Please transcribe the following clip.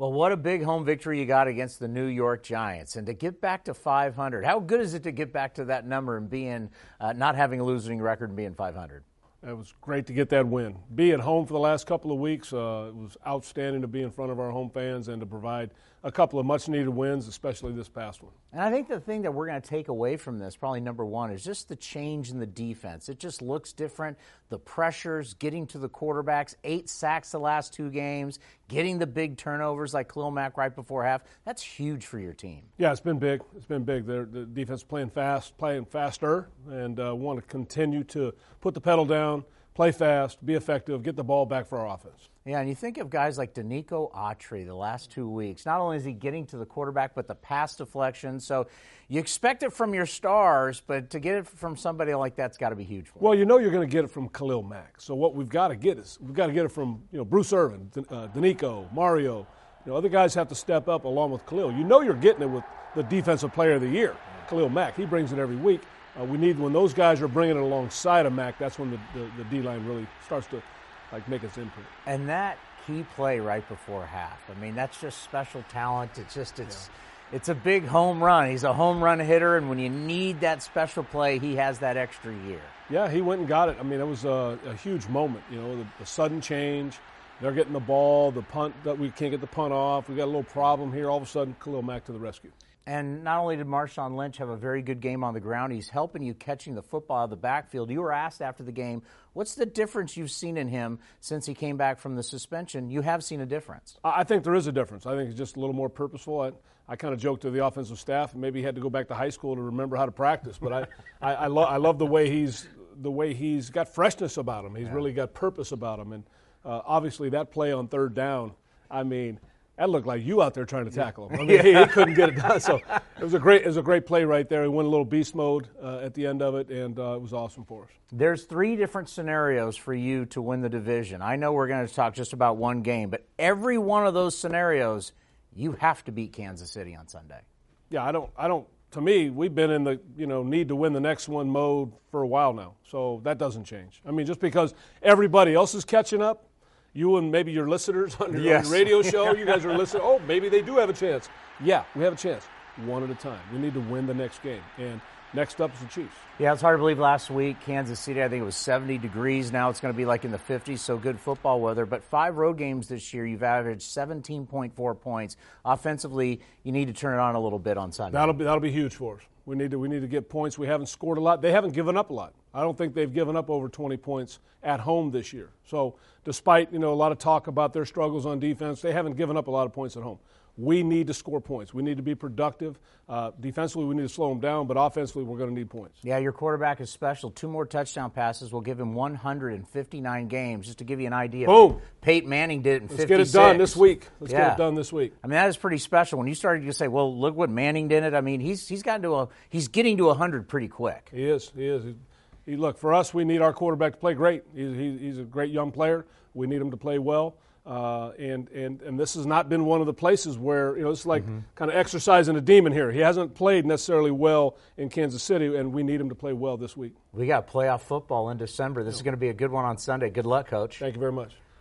Well, what a big home victory you got against the New York Giants. And to get back to 500, how good is it to get back to that number and being not having a losing record and being 500? It was great to get that win. Be at home for the last couple of weeks. It was outstanding to be in front of our home fans and to provide a couple of much-needed wins, especially this past one. And I think the thing that we're going to take away from this, probably number one, is just the change in the defense. It just looks different. The pressures, getting to the quarterbacks, 8 sacks the last 2 games, getting the big turnovers like Khalil Mack right before half. That's huge for your team. Yeah, it's been big. It's been big. The defense is playing fast, playing faster, and want to continue to put the pedal down, play fast, be effective, get the ball back for our offense. Yeah, and you think of guys like Danico Autry the last 2 weeks. Not only is he getting to the quarterback, but the pass deflection. So you expect it from your stars, but to get it from somebody like that's got to be huge for him. Well, you know you're going to get it from Khalil Mack. So what we've got to get it from Bruce Irvin, Danico, Mario. Other guys have to step up along with Khalil. You know you're getting it with the Defensive Player of the Year, Khalil Mack. He brings it every week. We need, when those guys are bringing it alongside of Mack, that's when the D-line really starts to make its imprint. And that key play right before half, I mean, that's just special talent. It's a big home run. He's a home run hitter, and when you need that special play, he has that extra year. Yeah, he went and got it. I mean, it was a huge moment, the sudden change. They're getting the ball, the punt, that we can't get the punt off. We got a little problem here. All of a sudden, Khalil Mack to the rescue. And not only did Marshawn Lynch have a very good game on the ground, he's helping you catching the football out of the backfield. You were asked after the game, what's the difference you've seen in him since he came back from the suspension? You have seen a difference. I think there is a difference. I think he's just a little more purposeful. I kind of joked to the offensive staff, maybe he had to go back to high school to remember how to practice. But I love the way he's got freshness about him. He's really got purpose about him. And obviously that play on third down, I mean, that looked like you out there trying to tackle him. I mean, he couldn't get it done. So it was a great play right there. He went a little beast mode at the end of it, and it was awesome for us. There's 3 different scenarios for you to win the division. I know we're going to talk just about one game, but every one of those scenarios, you have to beat Kansas City on Sunday. Yeah, I don't. To me, we've been in the need to win the next one mode for a while now. So that doesn't change. I mean, just because everybody else is catching up. You and maybe your listeners on your radio show, you guys are listening. Oh, maybe they do have a chance. Yeah, we have a chance. One at a time. We need to win the next game. And next up is the Chiefs. Yeah, it's hard to believe last week, Kansas City, I think it was 70 degrees. Now it's going to be like in the 50s, so good football weather. But 5 road games this year, you've averaged 17.4 points. Offensively, you need to turn it on a little bit on Sunday. That'll be huge for us. We need to get points. We haven't scored a lot. They haven't given up a lot. I don't think they've given up over 20 points at home this year. So despite a lot of talk about their struggles on defense, they haven't given up a lot of points at home. We need to score points. We need to be productive. Defensively, we need to slow them down, but offensively, we're going to need points. Yeah, your quarterback is special. 2 more touchdown passes will give him 159 games. Just to give you an idea. Boom. Peyton Manning did it in 56. Let's get it done this week. Get it done this week. I mean, that is pretty special. When you started to say, well, look what Manning did it, I mean, he's getting to 100 pretty quick. He is. Look, for us, we need our quarterback to play great. He's a great young player. We need him to play well. And this has not been one of the places where, it's like kind of exercising a demon here. He hasn't played necessarily well in Kansas City, and we need him to play well this week. We got playoff football in December. This is going to be a good one on Sunday. Good luck, Coach. Thank you very much.